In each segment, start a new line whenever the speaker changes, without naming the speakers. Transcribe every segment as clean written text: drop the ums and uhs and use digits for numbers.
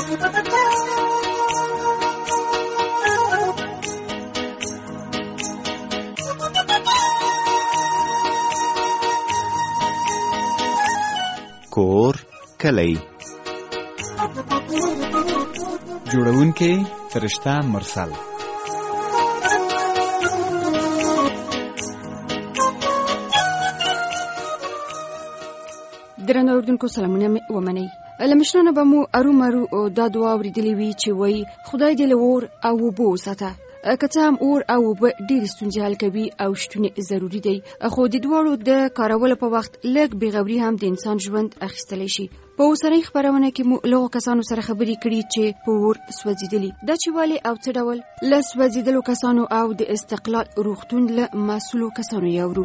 کور کلی
جوړونکی فرشته مرسل.
درنو اوردونکو سلامونه ومنئ. له مشرانو به مو ارومرو دا دعا اورېدلې وي چې وایي خدای دې له اور او اوبو وساته. که څه هم اور او اوبه ډېرې ستونزې حل کوي او شتون ضروري دی، خو د دواړو د کارولو په وخت لږ بېغوري هم د انسان ژوند اخیستلی شي. په اوسنۍ خپرونه کې مو له کسانو سره خبرې کړي چې په اور سوځېدلي، دا چې ولې او څه ډول له سوځېدلو کسانو او د استقلال روغتون له مسؤلو کسانو یې اورو.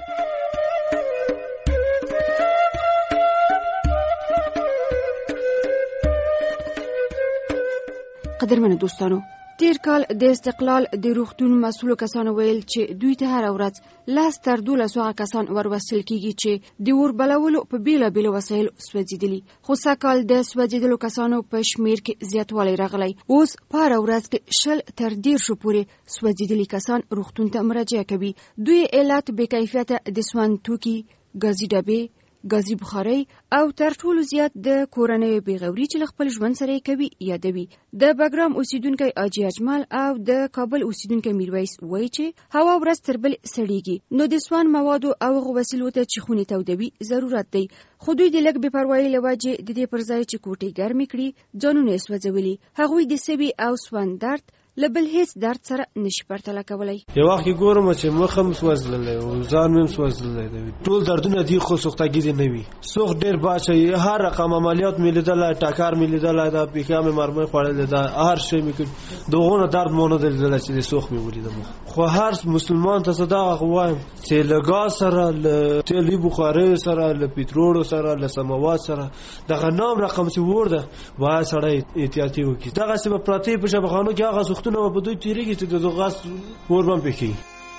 قدرمنو دوستانو، تیر کال د استقلال د روغتون مسؤلو کسانو ویل چې دوی ته هر ورځ 10 تر 12 کسان وروستل کیږي چې د اور بلولو په بیلابیلو وسایلو سوځېدلي، خو سږکال د سوځېدلو کسانو په شمیر کې زیاتوالی راغلی. اوس په هر ورځ کې 20 تر 10 پورې سوځېدلي کسان روغتون ته مراجعه کوي. دوی علت بې کیفیته د سون توکي، غازي ډبې، غازي بخاري او تر ټولو زیات د کورنۍ بېغوري چې خپل ژوند سره کوي یادوي. د بګرام اوسیدونکو اجي اجمل او د کابل اوسیدونکو میرویس وایي چې هوا ورځ تر بل سړیږي، نو د سون موادو او وسیلو ته چې خونې تودوي ضرورت دی. خو دوی د لږ بې پروایي له وجې د دې پر ځای چې کوټې ګرمې کړي ځانونه یې سوځولي. هغوی د سبي او سون درد لبل هیڅ درد سره نشي پرتله کولای.
یو وخت کې ګورم چې مخ هم سوځللی او ځان مې هم سوځللی دی. ټول دردونه دي خو سوختګي دي نه وي. سوخت ډېر باچه هر رقم عملیات مې لیدلی، ټکر مې لیدلی، دا پیکه مې مرمۍ خوړلې ده، هر شی مې کړي، دغونه درد مو نه دی لیدلی چې د سوخت مې ولیدم. خو هر مسلمان ته زه دغه وایم چې له ګاز سره، له تیلي بخاریو سره، له پټرولو سره، له سماوات سره دغه نام رقم چې ور ده باید سړی احتیاطي وکړي. دغسې به پرتې په شبخانو کې هغه سوختونه په دوی تیریږي چې د غاز اور باندې پکې.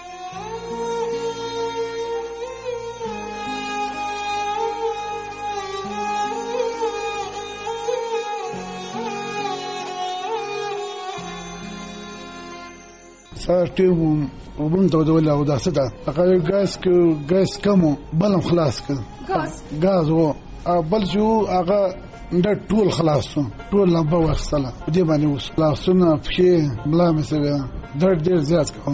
سارټیو وبم تودول او داسه ده هغه ګاز کمو بلم خلاص کړ ګاز وو بل جو هغه د ټول خلاصو ټول لمبه وښله دې باندې وس خلاصونه پښې بلا مسوي درد ډیر زیات کوم.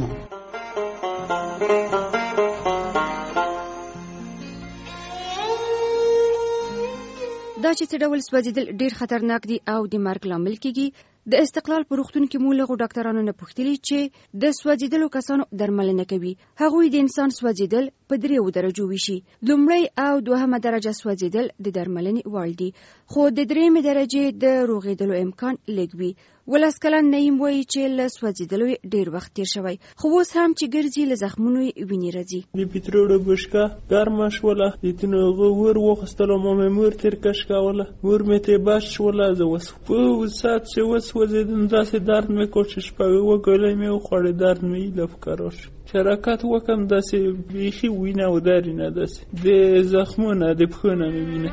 دا چې څه ډول سوځېدل ډیر خطرناک دي او د مرګ لامل کیږي. د استقلال په روغتون کې مو له ډاکټرانو نه پوښتلي چې د سوځېدلو کسانو درملنه کوي. هغوی د انسان سوځېدل په 3 درجو ویشي. لومړی او دوهمه درجه سوځېدل د درملنې وړ دي، خو د 3مې درجې د روغېدلو امکان لږ وي. 12 کلن نعیم وایي چې له سوځېدلو ډیر وخت تیر شوی، خو اوس هم چې ګرځي له زخمونو ویني راځي.
د پټرولو بشکه ګرمه شوله، د تنوغه ور وخستلو مې مور تیر کش کوله، ور مې ته باش شوله. زه وس په سات چې وسوځیدم داسې درد مې کو چې شپه وګولې مې خوړې درد مې لفکروش شرکت وکم داسې بیخي وینه و درینه داسې د زخمونه د پخونه مې وینه.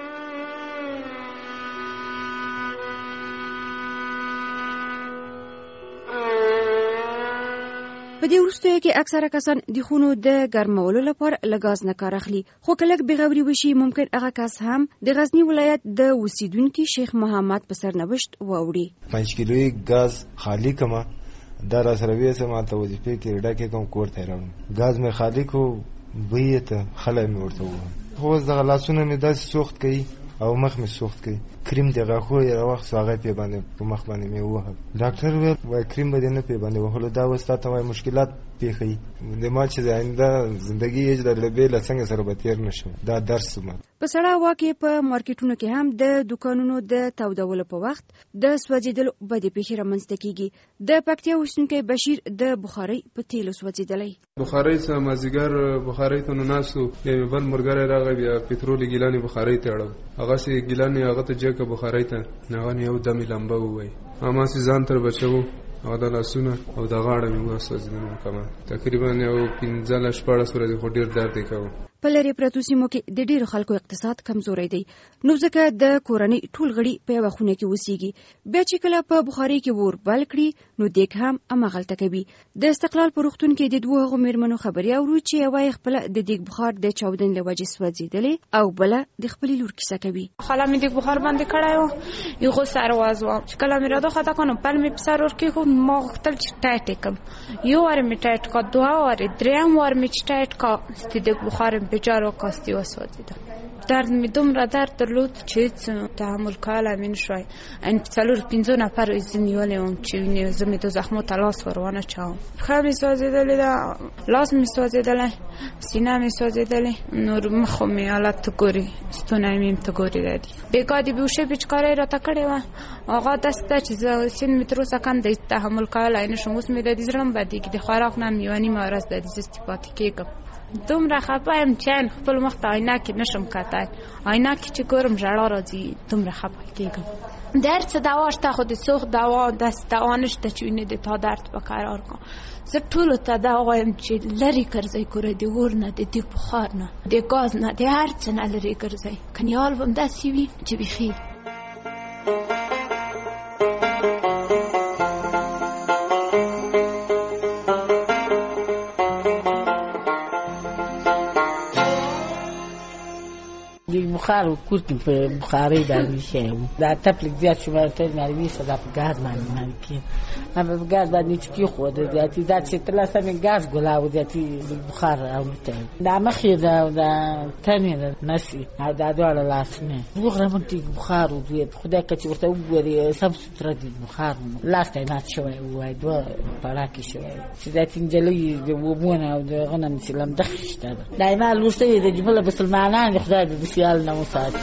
په دې وروستیو کې اکثره کسان د خونو د ګرمولو لپاره له ګاز نه کار اخلي، خو که لږ بېغوري وشي ممکن هغه کس هم د غزني ولایت د اوسیدونکي شیخ محمد په سرنوشت واوړي.
5 کیلویي ګاز خالی کما دا را سره ویسه ما ته وظیفه کې ډکه کوم کور ته راوړم. ګاز مې خالی کو بوی ته خلای مې ورته و. خو زغ لاسونه مې داسې سوخت کوي او مخ مې سوخت کوي. کریم دغه خو یو وخت هغه په باندې په مخ باندې مې وهل. ډاکټر وای کریم به نه په باندې وهلو دا وسته وای مشکلات پیخي د ما چې آینده ژوندۍ یې د لبه څنګه سره به تیر نشم. دا درس مې
په سړه هوا کې په مارکیټونو کې هم د دکانونو د تودولو په وخت د سوځېدلو بدې پیښې رامنځته کیږي. د پکتیا اوسیدونکی بشیر د بخاري په تیلو سوځېدلی.
بخاري څه مازیګر بخاري ته ناسو بل مرګره راغی بیا پټرول ګیلانی بخاري ته اړو هغه سي ګیلانی هغه ته جګه بخاري ته نه یو دمي لمبه وای اما سي ځان تر بچو او د لاسونه او د غاړه مې وسوځیدم کما تقریبا یو 15 14 ورځې خو ډیر درد وکاو.
په لرې پرتو سیمو کې د ډیرو خلکو اقتصاد کمزوری دی، نو ځکه د کورنۍ ټول غړي په یوه خونه کې اوسېږي. بیا چې کله په بخارۍ کې اور بل کړي نو دیګ هم هماغلته کوي. د استقلال په روغتون کې د دوه هغو مېرمنو خبرې اورو چې یوه یې خپله د دیګ بخار د چاودنې له وجې سوځېدلې او بله د خپلې لور کیسه کوي.
خاله مې دیګ بخار باندې کړی و، یو سر واز وم چې کله مې راډخته کړ نو پل مې په سر ورکېښود. ما غوښتل چې ټایټ یې کړم، یو وار مې ټایټ کړ، دوه وارې، درېیم وار مې چې ټایټ کړ د دیګ بخار مې بېچاره وکاستې وسوځېده. درد مې دومره درد درلود چې هېڅ تحمل کولی مې نه شوی. ان په 4-5 نفرو یې زه نیولې وم چې زه مې د زخمو ته لاس ور ونه چوم. پښه مې سوځېدلې ده، لاس مې سوځېدلی، سینه مې سوځېدلې، نور مخ مې حالت ته ګوري، ستونی مې ته ګوري دی. بېګا د بېهوشۍ پېچکارۍ راته کړې وه، هغه داسې ده چې زه سین مې تر اوسه کم دی تحمل کولی نه شم. اوس مې د دې زړه هم بدېږي، د خوراک نه هم یوه نیمه ورځ د دې زستې پاتې کېږم. دومره خفه یم چې خپل مخ ته آینه کې نشم کتلی، آینه کې چې ګورم ژړا راځي، دومره خفه کېږم. د هر څه دوا شته خو د سوخت دوا داسې دوا نشته چې وینې د تا درد په قرار کړم. زه ټولو ته دا وایم چې لرې ګرځئ کوره، د اور نه، د دیګ بخار نه، د ګاز نه، د هر څه نه لرې ګرځئ. کنیال به هم داسې وي چې بیخي
بخار و کور کې په بخارۍ باندې شی و، دا تپلک زیات شو ته معلومي صدا په ګاز باندې کېږي. هغه په ګاز باندې چې کېښوده زیاتې دا چې ترلاسه مې ګاز ګلاوه زیاتې بخار راوته، دا مخ یې ده او دا تن یې ده نس یې او دا دواړه لاسونه وغره موږ دیګ بخار و دوی خدای که چې ورته وګورې سم سوتره دیګ بخار و لاس ته یې مات شوی ووایي، دوه پړاکې شوی چې زیاتې نجلۍ د اوبو نه او د هغه نه چې لمدخ شته ده. دا یې ما لور شوې د جبله مسلمانان د خدای د بسیال نه وساتي.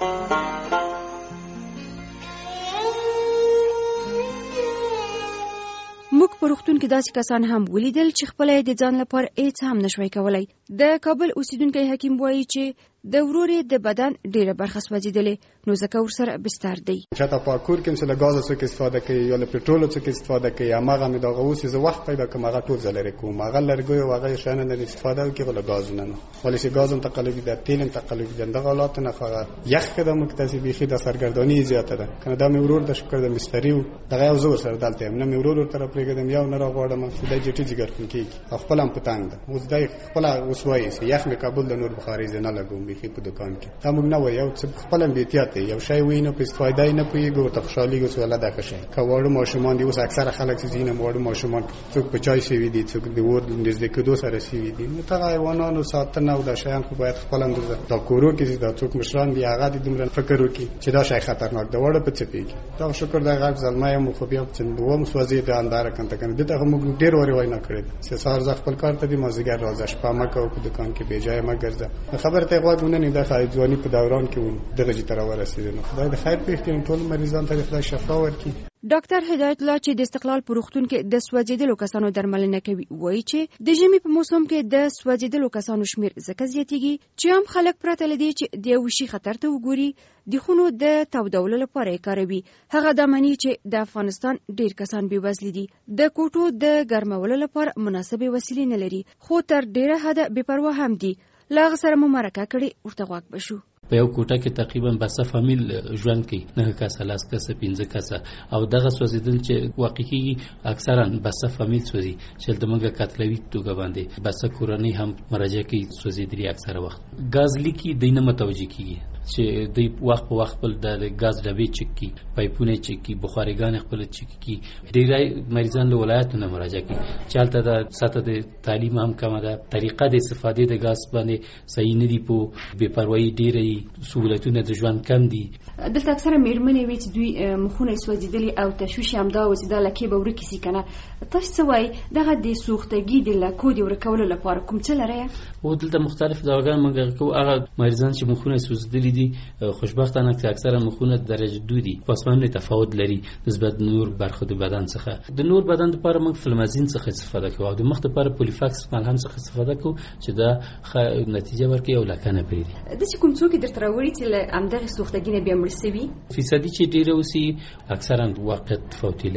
موږ په روغتون کې داسې کسان هم ولیدل چې خپله یې د ځان لپاره هېڅ هم نشوی کولی. د کابل اوسیدونکی حکیم وایي چې د ورور د بدن ډیره برخه سوځېدلې، نو ځکه ورسره بستر دی.
چاته په کور کې مثلا ګاز څخه استفاده کوي یا له پټرول څخه استفاده کوي، هغه مې دغه اوس زه وخت پیدا کوم هغه ټول زلری کوم، هغه لرګي او هغه شانه نه استفاده کوي له ګاز نه، ولې چې ګاز انتقالوي د تیل انتقالوي د حالات نه خغه یخ کده مکتسي بيخي د سرګردانی زیاته ده. کنه دا مې ورور د شکر د مستری او دغه یو زور سره دالته نه مې ورور تر پرېګدم یو نه راغړم چې د جټي جګر کوي خپل هم پتانګ ده. اوس دای خپل اوسوي چې یخ مې کابل د نور بخاري نه لګوم بيخي په دکان کې دا موږ نه وایو چې خپل هم احتیاط یو شی وینو په استفاده نه پويګو ته خوشالي ګو سواله ده ښه کاوړو ماشومان دي. اوس اکثره خلک چې زینه وړو ماشومان څوک په چای سی وی دي څوک د ور نږدې کېدو سره سی وی دي. نو ته حیوانانو ساتنه او د شیان خو باید خپل هم د کورو کې دا څوک مشران دی هغه د دومره فکر وکړي چې دا شی خطرناک دی وړه په چپیږي. دا شکر د غږ زلمه مو خو بیا چې دوه مسوځي د اندار کنه کنه دته موږ ډیر وری وای نه کړی چې سار ز خپل کار ته دی مازیګر راځه شپه مکه او په دکان کې بیجای ما ګرځه خبر ته غواګونه نه د خایځوانی په دوران کې ون دغه چې تر ورسېدنه خدای د خیر په اختیار ټول مریضان ته خدای شفا ورکړي.
ډاکټر هدایت الله چې د استقلال په روغتون کې د سوځېدلو کسانو درملنه کوي وایي چې د ژمي په موسم کې د سوځېدلو کسانو شمیر ځکه زیاتېږي چې هم خلک پرته لدی چې د یو شي خطر ته وګوري د خونو د تودولو لپاره یې کاروي. هغه دا معنی چې د افغانستان ډیر کسان بېوزلي دي، د کوټو د ګرمولو لپاره مناسبې وسیلې نه لري، خو تر ډیره حده بې پروا هم دي. له هغه سره مو مرکه کړې ورته غوږ بشو.
په یو کوټه کې تقریبا بسه فامیل ژوند کوي، 9 کسه 10 کسه 15 کسه او دغه سوځیدل چې واقعي اکثرا بسه فامیل سوځي چې د موږ کتلوي توګه باندې بسه کورنۍ هم مراجعه کوي سوځیدري اکثره وخت غاز لیکي دینه متوجي کیږي چې د وخت په وخت بل د غاز ډبې چک کی پایپونه چک کی بخاریګان خپل چک کی. ډیری مریضان له ولایتونو مراجعه کوي چالتہ د ساته د تعلیم هم کمه ده، طریقه د استفادې د غاز باندې صحیح نه دی، په بے پروايي ډیری سہولتونه د ژوند کم دي.
دلته اکثره میرمنې وي چې دوی مخونه سوځیدلي او تشویش هم دا و چې دا لکې به ورکې سي کنه. تاسو څه وایي دغه د سوختګي د لکو د ورکولو لپاره کوم څه لري؟
او دلته مختلف دواګان موږ کوو. هغه مریضان چې مخونه سوځیدلي دي خوشبختانه چې اکثره مخونه درجه 2 دي، پاسمانه تفاوت لري نسبت نور برخه د بدن څخه. د نور بدن لپاره موږ فلمازین څخه استفاده کوو او د مخ لپاره پولیفاکس ملهم څخه استفاده کوو چې دا نتیجه ورکړي او لکنه پریدي.
د چې کوم څوک درته راوړي چې همدغه سوختګي نه بیا مړ سوي
فیصدي چې ډیره اوسي اکثرا وخت تفاوتي لري.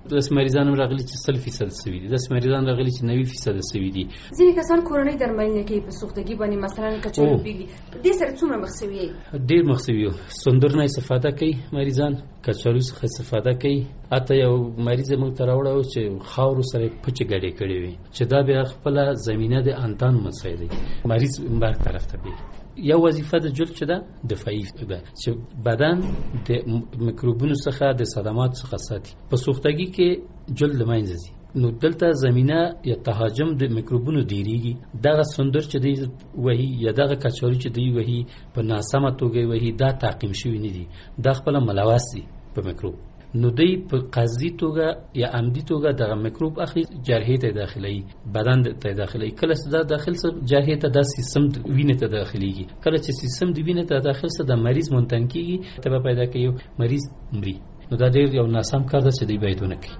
داسې مریضان هم راغلي چې 100% سوي دي، داسې مریضان راغلي چې 90% سوي دي.
ځینې کسان کورنۍ درملنه کوي په سوختګي باندې، مثلا کچالو پیږي، دې سره څومره مخ سوي؟ ډېر
مخ سوي یو. سندر نه استفاده کوي مریضان، کچالو څخه استفاده کوي. اته یو مریض موږ ته راوړو چې خاورو سره پچې ګډې کړې وي چې دا بیا خپل زمينه د اندان مسایدي مریض مرګ طرف ته بي. یو وظیفه د جلد چې ده دفاعي ده چې بدن د میکروبونو څخه د صدمات څخه ساتي. په سوختګي کې جلد لمنځه ځي، نو دلته زمينه یا تهاجم د میکروبونو ډیریږي. دغه سندر چې دی وਹੀ یا دغه کچالو چې دی وਹੀ په ناسمه توګه وਹੀ دا تعقیم شوی نه دي، دا خپل ملوث دي په میکروب. نو دی په قصدي توګه یا عمدي توګه دغه میکروب اخلي، جرحې ته داخلي، بدن ته داخلي. کله چې دا داخل سره جرحې ته د سیستم وینې ته داخليږي، کله چې سیستم د وینې ته داخل سره د مریض منتن کیږي، ته پیدا کوي مریض مري. نو دا ډېر یو ناسم کار ده چې دی باید ونه کړي.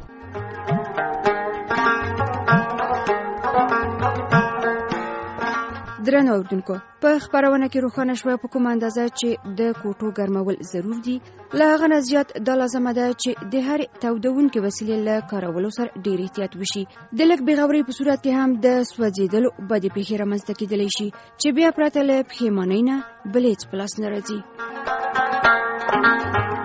درنو اوردونکو، په خبرونه کې روښانه شوه په کوم اندازه چې د کوټو ګرمول ضرور دي، له هغه نه زیات دا لازمه ده چې د هر تودونکې وسیلې له کارولو سره ډېر احتیاط وشي. د لږ بېغورۍ په صورت کې هم د سوځېدلو بدې پېښې رامنځته کېدلی شي چې بیا پرته له پښیمانۍ نه بل هېڅ په لاس نه راځي.